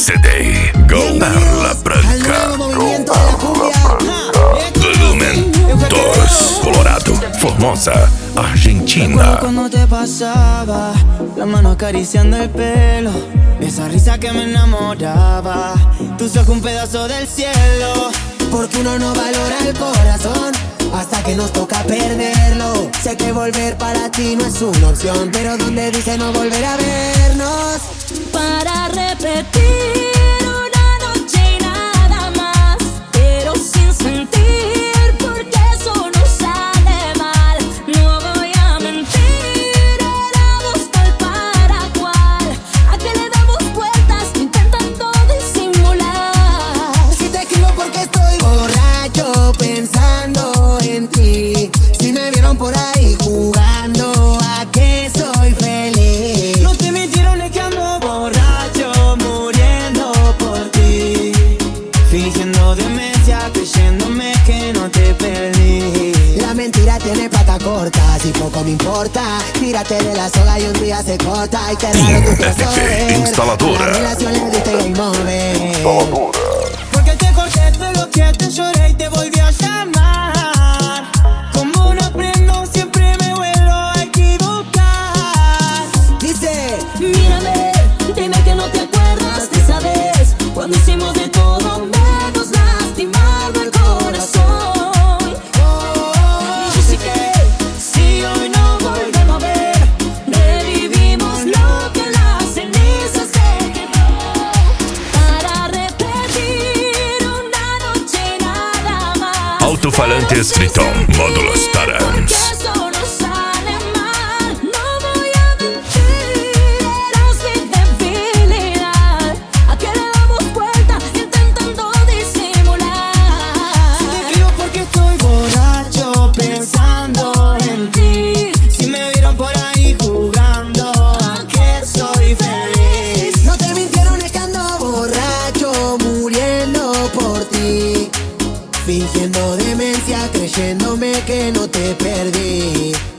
CD, Perla Branca, Volumen 2, Colorado, Formosa, Argentina. Cuando te pasaba, la mano acariciando el pelo, esa risa que me enamoraba, tus ojos un pedazo del cielo. Porque uno no valora el corazón hasta que nos toca perderlo. Sé que volver para ti no es una opción, pero donde dice no volver a vernos. Para repetir una noche y nada más, pero sin sentir, porque eso no sale mal. No voy a mentir, éramos tal para cual, a que le damos vueltas intentando disimular. Si te escribo porque estoy borracho pensando en ti, si me vieron por ahí jugando a que soy feliz. No te mintieron, es que ando borracho muriendo por ti, fingiendo demencia, creyéndome que no te perdí. La mentira tiene pata corta, si poco me importa, tírate de la soga y un día se corta. Y te raro tu FF Instaladora. la relación le diste game over. Porque te corté, te bloqueé, te lloré y te volví a llamar. Como no aprendo, siempre me vuelvo a equivocar. Dice, Mírame, dime que no te acuerdas de esa vez, cuando hicimos de todo menos lastimando el corazón. Yo sé que si hoy no volvemos a ver, revivimos lo que las cenizas se quedó. Para repetir una noche y nada más, Alto-falantes Triton, módulos Tarans. eso no sale mal. No voy a mentir, eras mi debilidad, a que le damos vuelta intentando disimular. te escribo porque estoy borracho pensando en ti, si me vieron por ahí jugando a que soy feliz. No te mintieron, es que ando borracho muriendo por ti, fingiendo demencia, creyéndome que no te perdí.